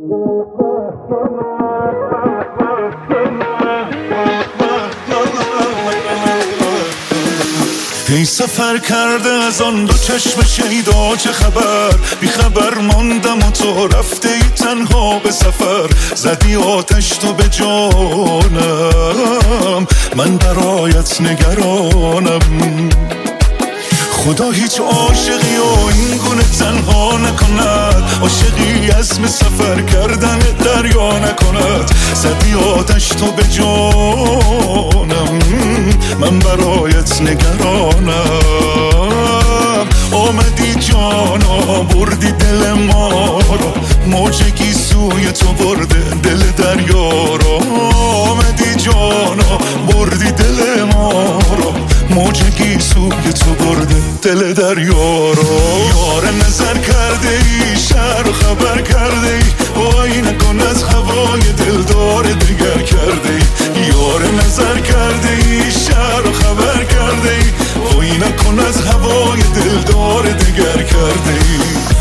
ای سفر کرده از آن دو چشم شیدا چه خبر؟ بی خبر ماندم و تو رفته ای تنها به سفر، زدی آتش تو به جانم، من برایت نگرانم. خدا هیچ عاشقی و این گونه تنها نکند، عاشقی عزم سفر کردن دریا نکند. زدی آتش تو به جانم، من برایت نگرانم. آمدی جانا بردی دل ما را، موج گیسوی تو برده دل دریا را. آمدی جانا بردی دل ما را، موج گیسوی تو برده دل دریا را. یار نظر کرده ای، شهر و خبر کرده ای، وای نکن از هوای دلدار دیگر کرده ای. یار نظر کرده ای، شهر و خبر کرده ای، وای نکن از هوای دلدار دیگر کرده ای.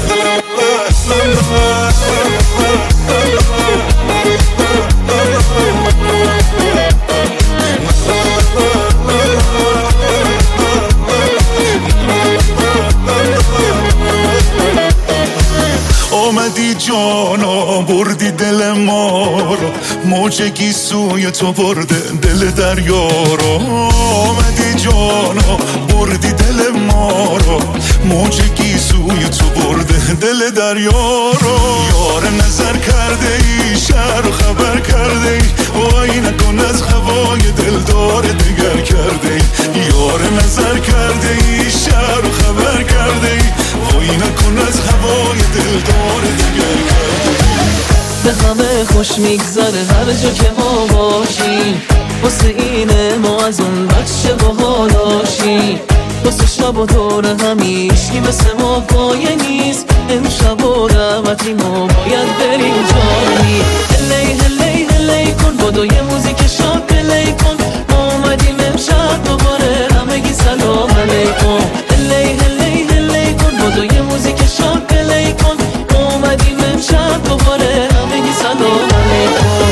آمدی جانا بردی دل ما را، موج گیسوی تو برده دل دریا را. آمدی جانا بردی دل ما را، موج گیسوی تو برده دل دریا را. یار نظر کرده ای، شهر و خبر کرده ای، وای نکن از هوای دلدار دیگر کرده ای. یار نظر کرده ای، شهر و خبر کرده ای، وای نکن از هوای دلدار دیگر کرده ای. به همه خوش میگذره هر جا که ما باشیم، واسه اینه ما از اون بچه باحالاشیم. واسه شب و دور همیشگی مثل ما پایه نیست، امشب و رحمتی ما باید بریم جایی. هلی هلی هلی کن بدو یه موزیک شاد پلی کن، ما اومدیم امشب دوباره همگی سلام علیکم. هلی هلی هلی کن بدو یه موزیک شاد پلی کن، ما اومدیم امشب دوباره همگی سلام علیکم.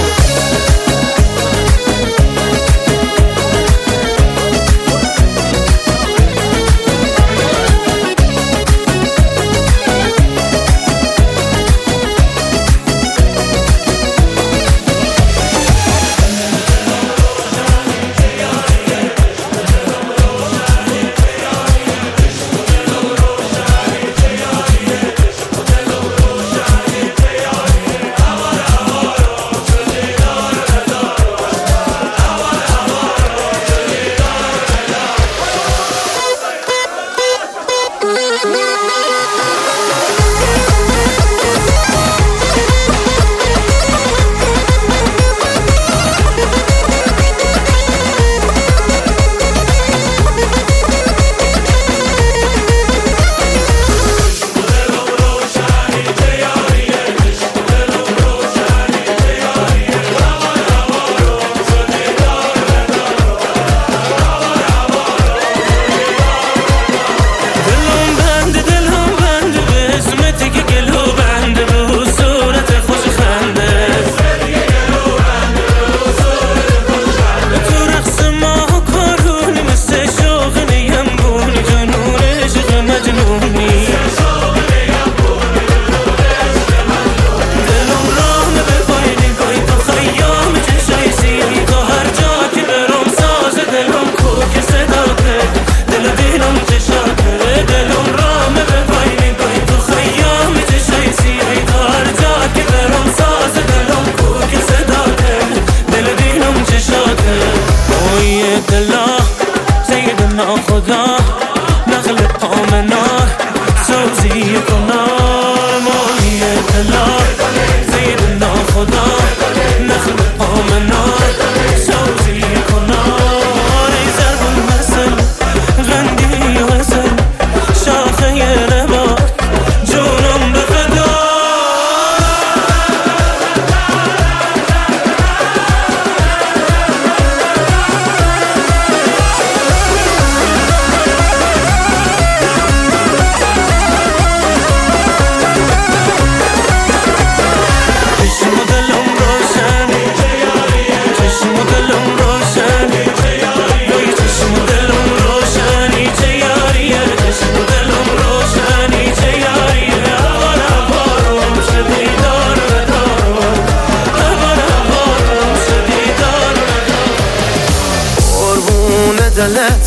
دلت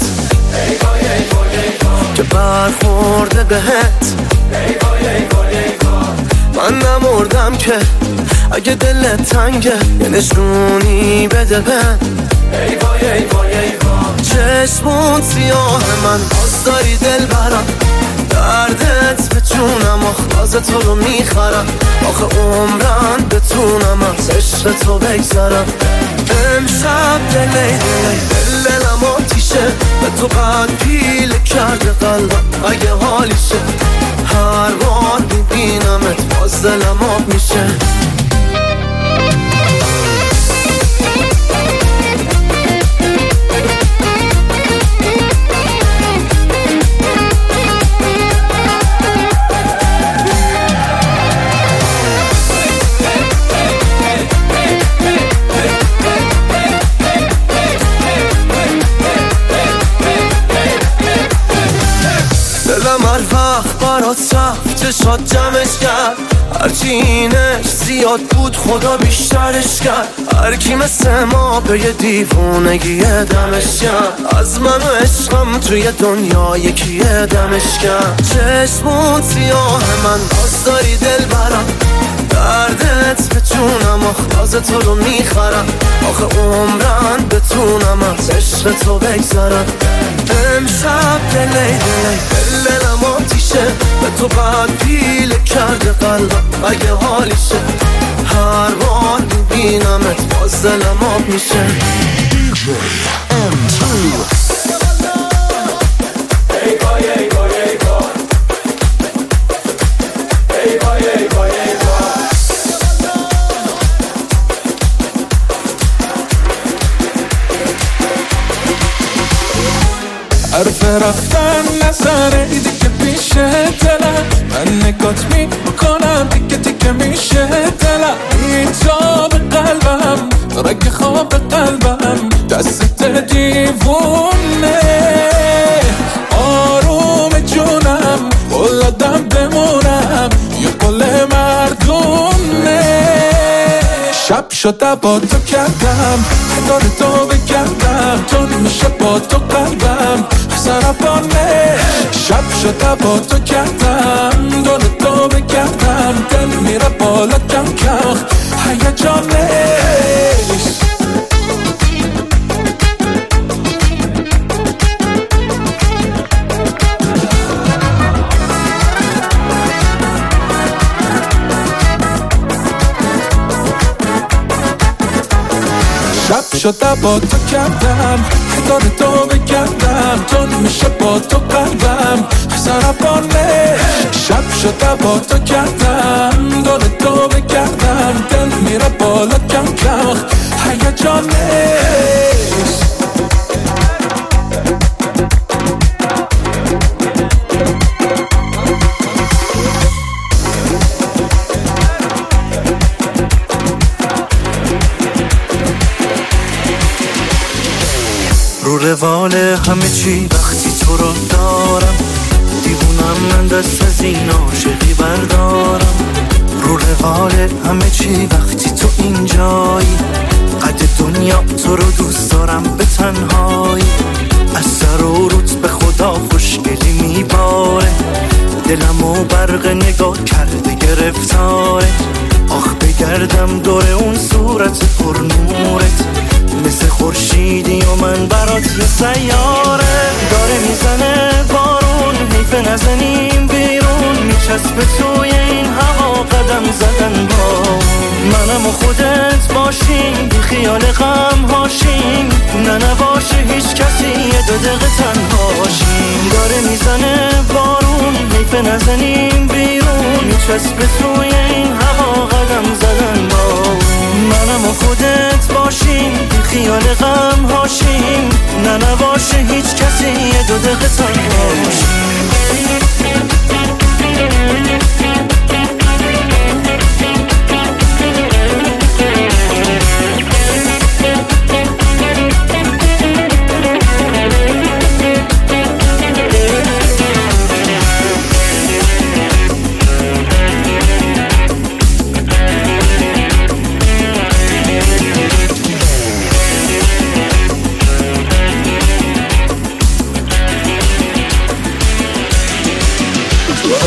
که برخورده بهت. من نمردم که اگه دلت تنگه یه نشونی بده بهم. چشمون سیاه من باز داری دل برم، دردت به جونم آخلاز تو رو میخرم. آخه عمرن بتونم از عشق تو بگذرم. امشب دلم آتیشه، به تو قد پیل کرده قلبم اگه حالیشه. هر بار میبینمت باز دلم آب میشه. چشات جمعش کرد، هرچی اینش زیاد بود خدا بیشترش کرد. هرکی مثل ما به یه دیوونگی دمش کرد. از من و عشقم توی دنیا یکی دمش کرد. چشمون سیاه من باز داری دل برم، دردت به جونم آخلاز تو رو میخرم. آخه عمرن بتونم از عشق تو بگذرم. امشب دلم آتیشه، به تو قد پیل کرده قلبم اگه حالیشه. هر بار میبینمت باز دلم آب میشه. حرف رفتن نظره دیگه پیش دلم، من نگات میکنم دیگه دیگه میشه دلم. بیتاب قلبم رگ خواب قلبم دست دیوونه. آروم جونم قلدم بمونم یه قل مردونه. شب شده با تو کردم دار تو بگردم، تو میشه با تو قلبم سرپانه. شب شده با تو کردم دار تو بگردم، دل میره بالا کم کم هیجانه. شب شده با تو کردم دار تو بگردم، تو میشه با تو قلبم سرپانه. شب شده با تو کردم دار تو بگردم، دل میره بالا کم کم هیجانه. رو روال همه چی وقتی تو رو دارم، دیوونم من دست از این عاشقی بردارم. رو روال همه چی وقتی تو اینجایی، قد دنیا تو رو دوست دارم به تنهایی. از سر و روت به خدا خوشگلی میباره، دلمو برق نگاه کرده گرفتاره. آخ بگردم دور اون صورت پر نورت، مثل خورشیدی و من برات یه سیاره. داره میزنه بارون حیف نزنیم بیرون، میچسبه توی این هوا قدم زدن با منم و خودت باشیم، بی خیال غم هاشیم. نه نباشه هیچ کسی یه 2 دقیقه تنهاشیم. داره میزنه بارون حیف نزنیم بیرون، میچسبه توی این هوا قدم زدن با منم و خودت باشیم، بی خیال غم هاشیم. نه نباشه هیچ کسی یه 2 دقیقه تنهاشیم.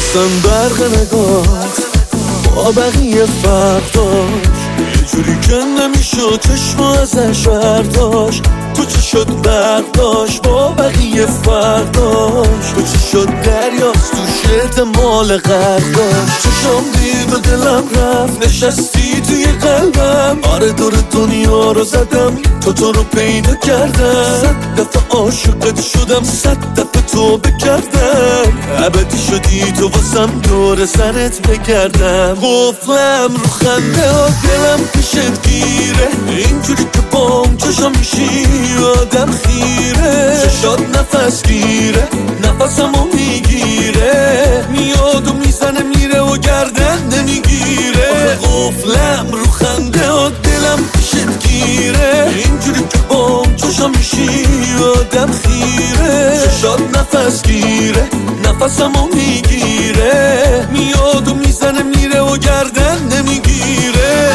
اصلا برق نگاه با بقیه فرق داشت، یه جوری که نمیشد چشم ازش برداشت. تو چی شد برق داشت با بقیه فرق داشت، تو چی شد دریاست تو احتمال غرق داشت. چشم دید و دلم رفت نشستی توی قلبم، آره دور دنیا رو زدم تو رو پیدا کردم. 100 دفعه عاشقت شدم 100 دفعه تو بکردم، ابدی شدی تو واسم دور سرت بگردم. قفلم رو خنده ها دلم پیشت گیره، اینجوری که بام چشم میشی آدم خیره. چشات نفس گیره نفسمو میگیره، میاد و میزنه میره و گردن نمیگیره. قفلم رو خنده ها دلم پیشت گیره، اینجوری که بام چشم میشی آدم خیره. چشات نفس گیره نفسمو میگیره، میاد و میزنه میره و گردن نمیگیره.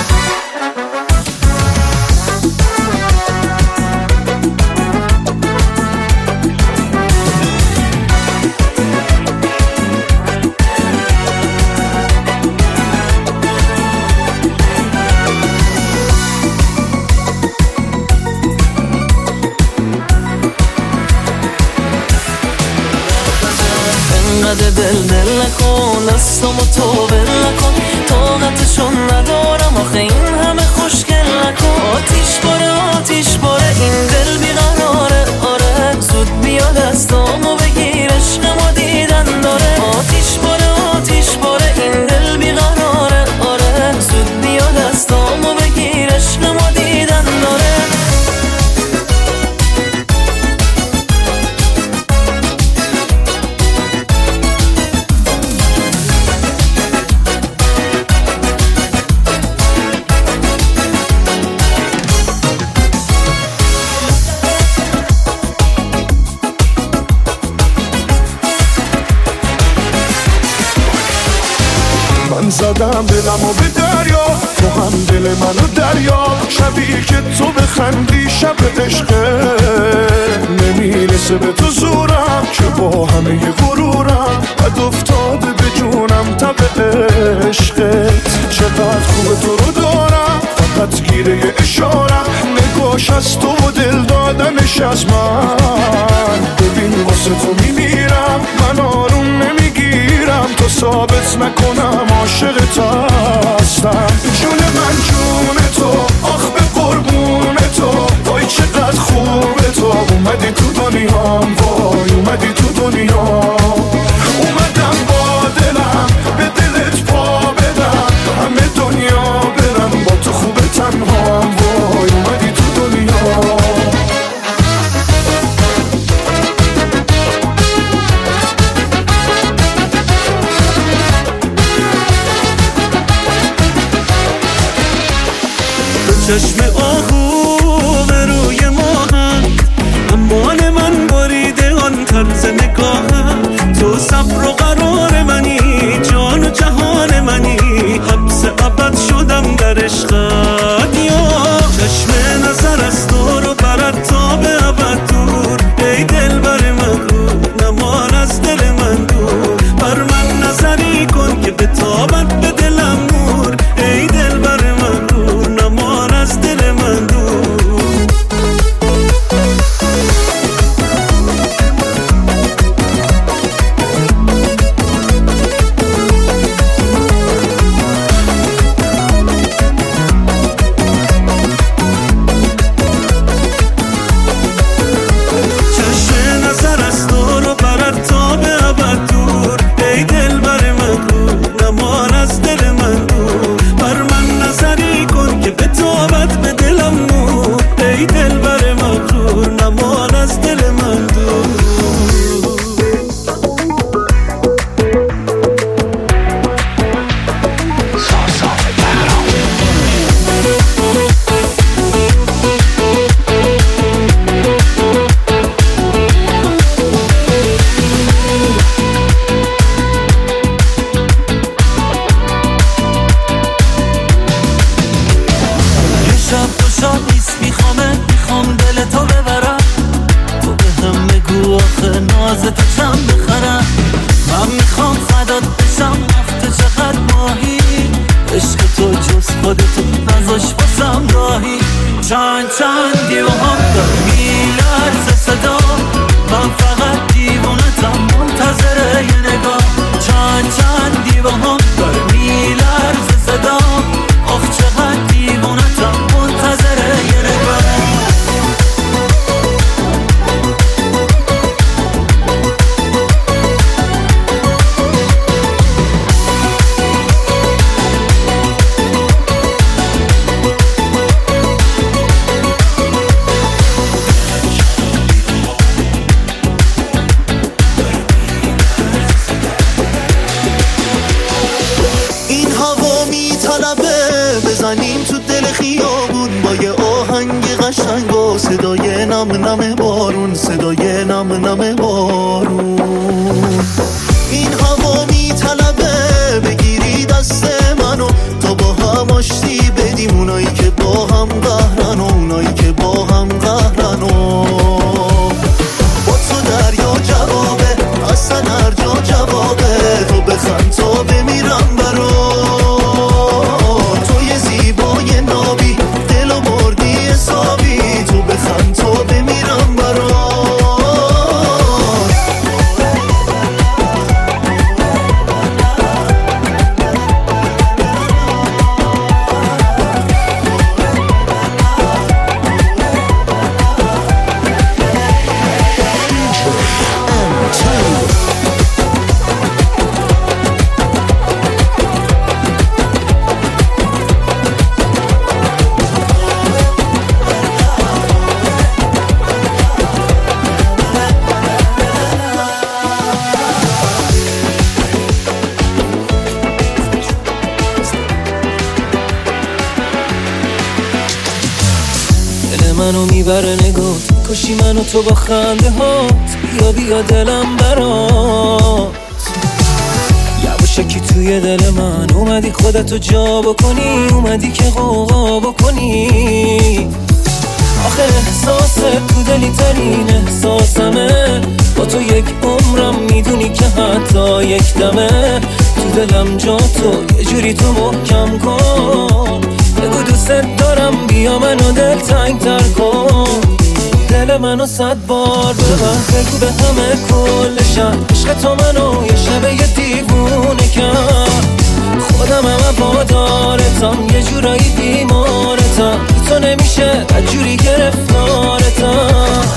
دل نکن دستامو تو بل نکن، طاقتشون ندارم آخه این همه خوشگل نکن. آتیش باره این دل بیقراره، آره زود بیا دستامو بگیر عشقمو دیدن داره. آتیش باره این دل بیقراره، آره زود بیا دستامو بگیر عشقمو دیدن داره. من زدم دلمو به دریا، تو هم دل منو دریا. شبی که تو بخندی شب عشقه، نمیرسه به تو زورم که با همه غرورم بد افتاده به جونم تب عشقت. چقدر خوبه تو رو دارم فقط گیره اشارم، نگاش از تو و دل دادنش از من. ببین واسه تو میمیرم من آروم نمیگیرم، تو ثابت نکنم عاشقت هستم. جون من جون تو آخ به قربون تو، وای چقدر خوبه تو اومدی تو دنیام، وای اومدی تو دنیا. اومدم با دلم به دلت پا بدم، همه دنیا برم با تو خوبه تنهام، وای اومدی تو دنیا. چشم آهو به روی ماهم، امان من بریده آن طرز نگاهم. تو صبر و قرار منی، جان و جهان منی، حبس ابد شدم در عشقت. یا چشم نظر از تو رو برد تا به ابد دور، ای دل بر من رو نمان از دل من دور. بر من نظری کن که به تابت به دلم نور، ای دل بر من رو نمان از دل من دور. خودتو نذاش بازم راهی چند دیوام داره میلرزه صدا من فقط دیوونتم منتظر یه نگاه چند دیوام داره میلرزه صدا آخ چقدر دیوونتم منتظر یه نگاه بزنیم تو دل خیابون با یه آهنگ قشنگ و صدای نم بارون صدای نم بارون این هوا میطلبه بگیری دست منو تا با هم آشتی بدیم اونایی که با هم قهرن و اونایی که با هم قهرن و با تو دریا جوابه اصلا هر جا جوابه تو بخند تا بمیرم برات تو بخند تو بمیرم برات منو میبره نگات کشی منو تو با خنده هات بیا دلم برات یواشکی توی دل من اومدی خودتو جا بکنی اومدی که غوغا بکنی آخه احساست تو دلی ترین احساسمه با تو یک عمرم میدونی که حتی یک دمه تو دلم جا تو یه جوری تو محکم کن بگو دوست دارم بیا منو دل تنگ تر کن دل منو 100 بار ببر بگو به همه کلشم عشق تو منو یه شبه یه دیوونه کرد خودم همه وادارتم یه جورایی بیمارتم تو نمیشه جوری گرفتارتم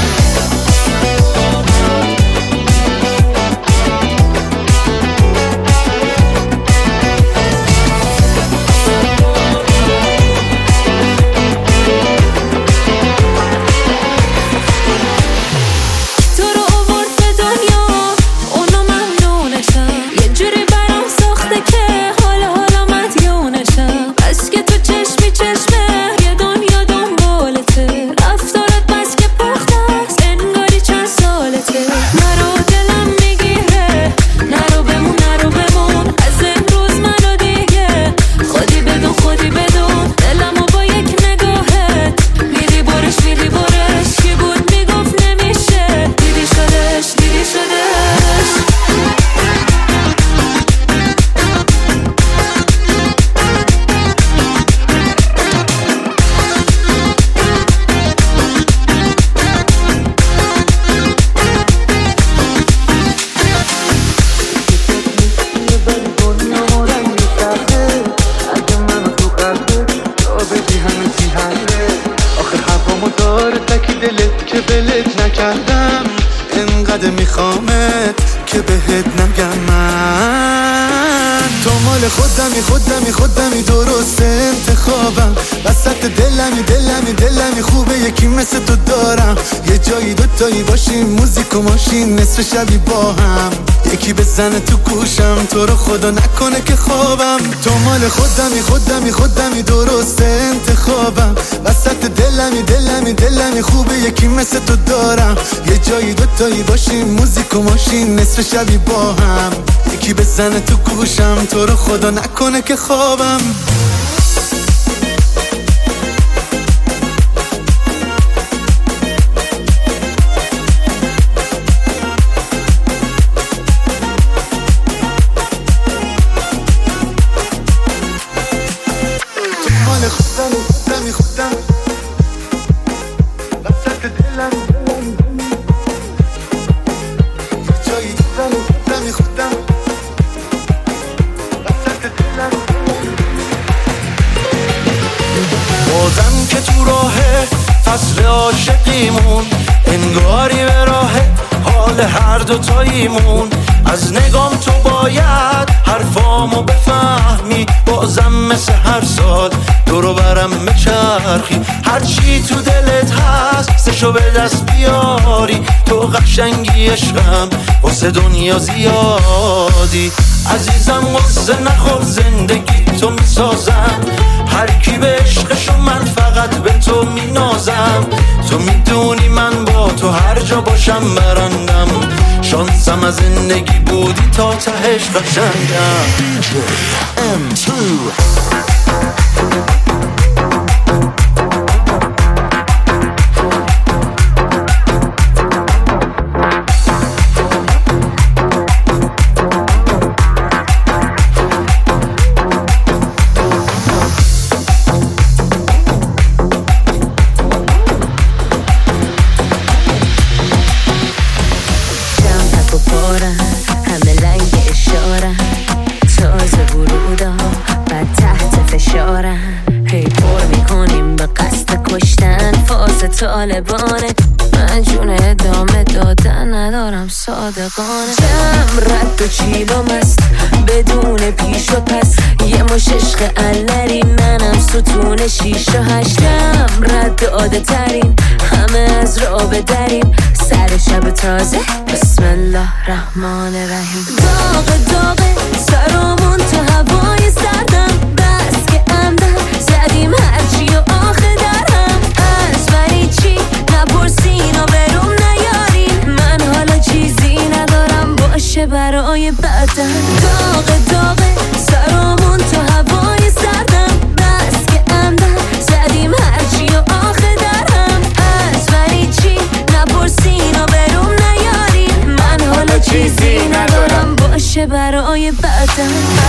خودمی درست انتخابم وسط دلمی خوبه یکی مثل تو دارم یه جایی دوتایی باشیم موزیک و ماشین نصف شبی با هم یکی بزنه تو گوشم تو رو خدا نکنه که خوابم تو مال خودمی درست انتخابم وسط دلمی خوبه یکی مثل تو دارم یه جایی دوتایی باشیم موزیک و ماشین نصف شبی با هم یکی بزنه تو گوشم تو رو خدا نکنه که خوابم مال خودم وسط دلم جایی دم خودم وسط دلم بازم که تو راه فصل عاشقیمون انگاری به راه حال هر دوتاییمون از نگام تو باید حرفامو بفهمی بازم مثل هر سال دورو برم بچرخی هرچی تو دلت هست سشو به دست بیاری تو قشنگی عشقم واسه دنیا زیادی عزیزم واسه نخور زندگی تو میسازم هر کی به عشقشو من فقط به تو مینازم تو میدونی من با تو هر جا باشم برندم شانسم از زندگی بودی تا تهش قشنگم M2 طالبانه من جون ادامه دادن ندارم صادقانه جمع رد و چیلم است بدون پیش و پس یه مش عشق علری منم ستون 6 و 8 رد عاده ترین همه از رابه دریم سر شب تازه بسم الله رحمان رحیم داغه سرامون تو هوای سردم بس که اندر زدیم هرچی و آخه درهم از منی چی نپرسین و برام نیارین من حالا چیزی ندارم باشه برای بعدم داغه سرامون تو هوای سردم بس که اندر زدیم هرچی و آخه درهم از منی چی نپرسین و برام نیارین من حالا چیزی ندارم باشه برای بعدم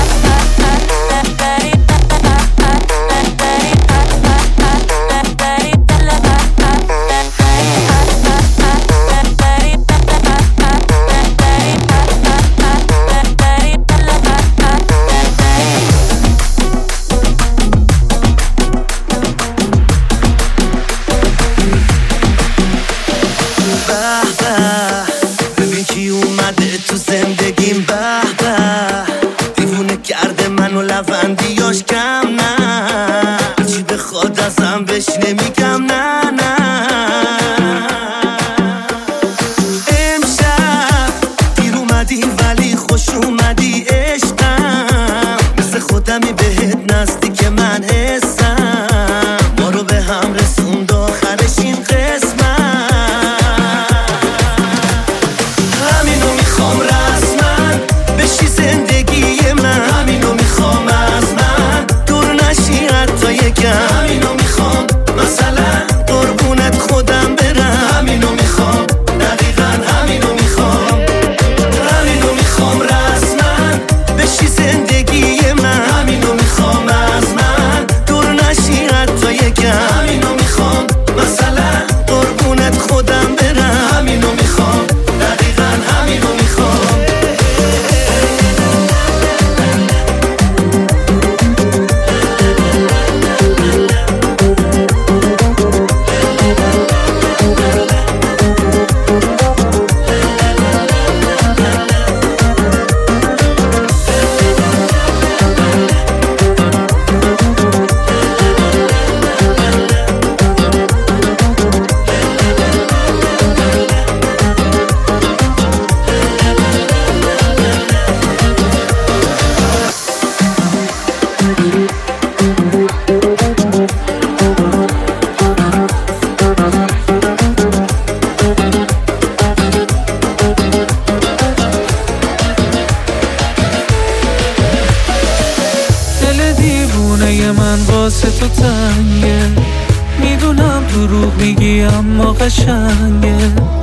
میگی اما قشنگه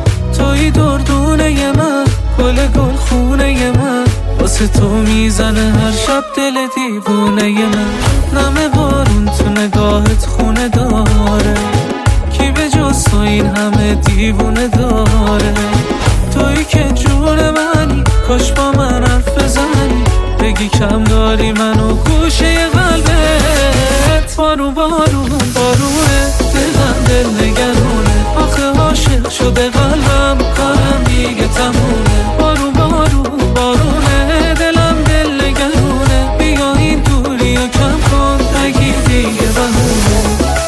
توی دردونه من گل خونه من واسه تو میزنه هر شب دل دیوونه من نمه بارون تو نگاه بارون بارونه دلم دل نگرونه آخه عاشق شده قلبم کارم دیگه تمومه بارون بارونه دلم دل نگرونه بیا این دوری و کم کن نگی دیگه بهونه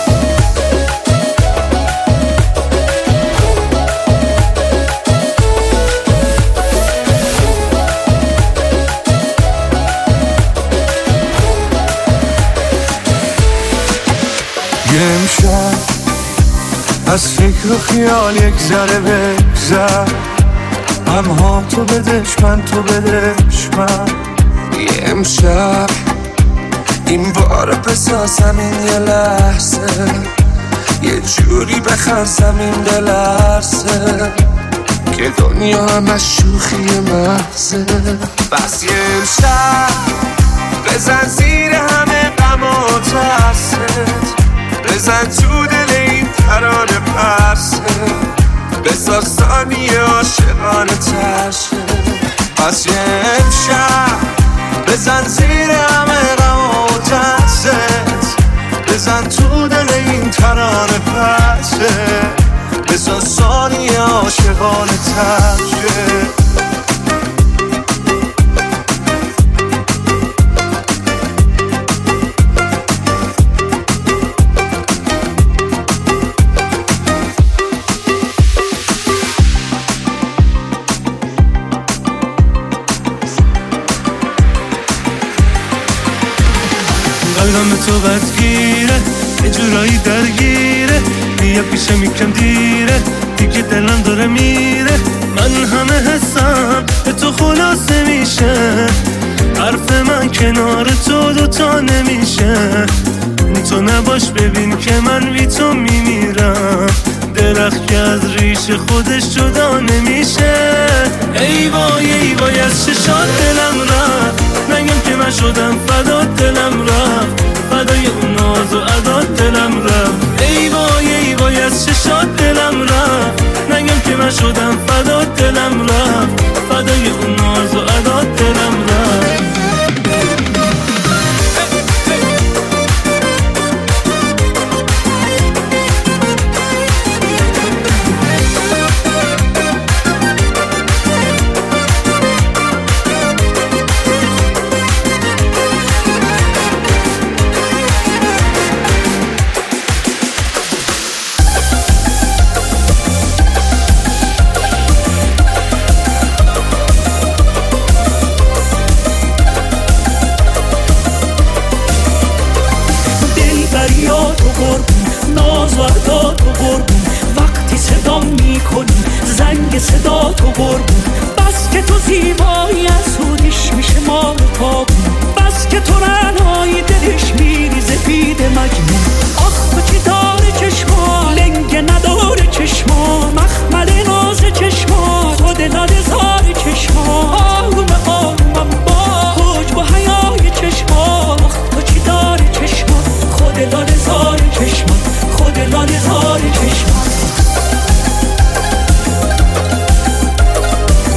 امشب از فکر و خیال یک ذره بگذر همها تو بدش من تو بدش من امشب این بار بسازم این یه لحظه یه جوری بخند زمین دلرزه که دنیا هم از شوخی محضه بس یه امشب بزن زیر همه غم و ترست بزن تو دل این ترانه پرسه بساز ثانیه عاشقانه ترشه پس یه امشب بزن زیر همه غم و ترست بزن تو دل این ترانه پرسه بساز ثانیه عاشقانه ترشه قلبم تو بدگیره یه جورایی درگیره بیا پیشم یکم دیره دیگه دلم داره میره من همه حسم به تو خلاصه میشه حرف من کنار تو دوتا نمیشه تو نباش ببین که من بی تو میمیرم درخت که از ریش خودش جدا نمیشه ای وای از چشات دلم رفت نگم که من شدم فدات دلم رفت فدای اون ناز و عدات دلم رفت ای وای از چشات دلم رفت نگم که من شدم فدات دلم رفت فدای اون ناز و عدات دلم رفت صدا تو قربون بس که تو زیبایی از حودش میشه ما پاک بس که تو رنهای دلش میریزه بید مجنون آخ تو چی داره چشما لنگ نداره چشما مخمل ناز چشما خود لاله زار چشما آرومم با حجب و حیای چشما آخ تو چی داره چشما خود لاله زار چشما خود لاله زار چشما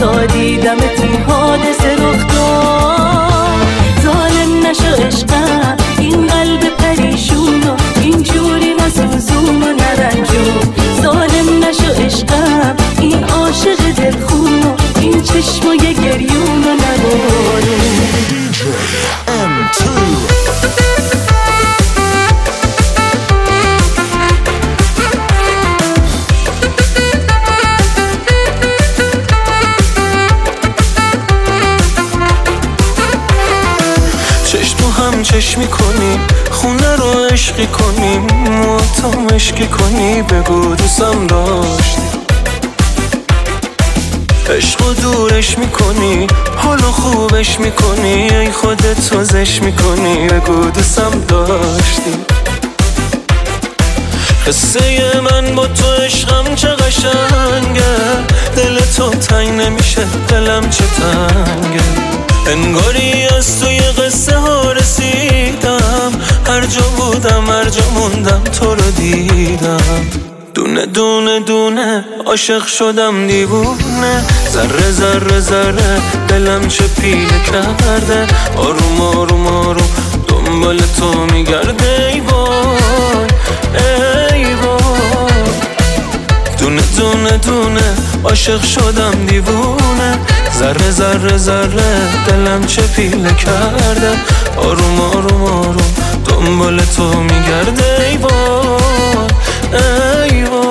تا دیدمت این حادثه رخ داد. ظالم نشو عشقم این قلب پریشون و این جوری نسوزون و نرنجون. ظالم نشو عشقم این عاشق دلخون و این چشمای گریون و نبارون. چشمی کنی خونه رو عشقی کنی موتو مشکی کنی بگو دوستم داشتی. عشقو دورش میکنی حالو خوبش میکنی ای خودت توزش میکنی بگو دوستم داشتی. قصه من با تو عشقم چه قشنگه دل تو تنگ نمیشه دلم چه تنگه. انگاری از توی قصه ها رسیدم هر جا بودم هر جا موندم تو رو دیدم. دونه دونه دونه عاشق شدم دیوونه ذره ذره ذره دلم چه پیله کرده آروم آروم آروم دنبال تو میگرده ای وای ای وای. دونه دونه دونه عاشق شدم دیوونه ذره ذره ذره دلم چه پیله کرده آروم آروم آروم دنبال تو میگرده ای وای ای وای.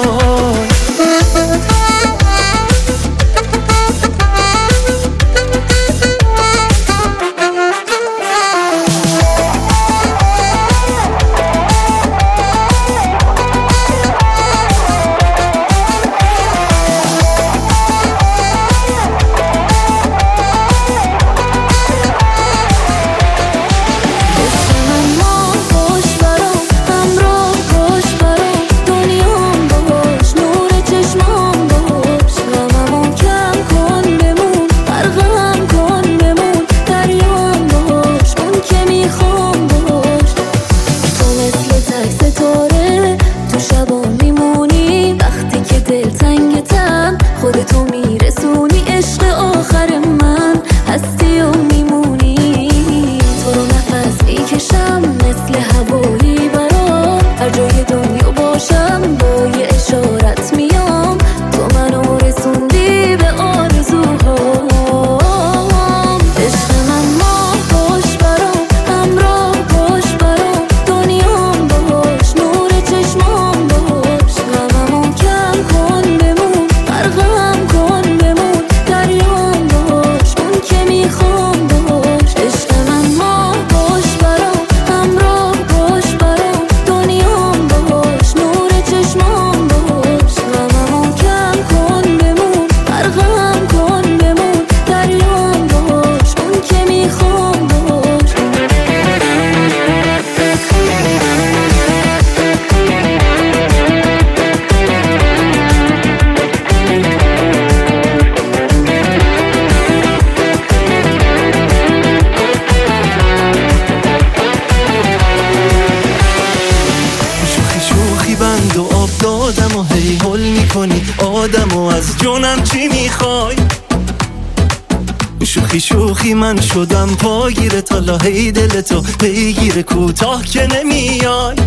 شوخی من شدم پاگیر تا لحی دلتو پیگیر کوتاه که نمیای.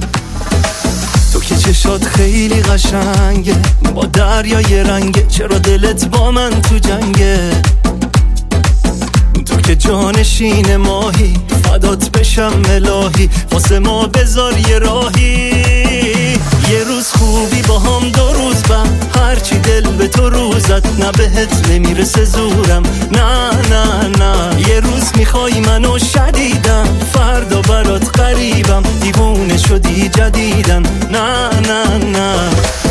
تو که چشات خیلی قشنگه با دریای رنگه چرا دلت با من تو جنگه. تو که جانشین ماهی فدات بشم الهی واسه ما بذار یه راهی. یه روز خوبی با هم دو روز بعد هرچی دل به تو روزت نه بهت نمیرسه زورم نه نه نه. یه روز میخوای منو شدیدم فردا برات قریبم دیوونه شدی جدیدن نه نه نه.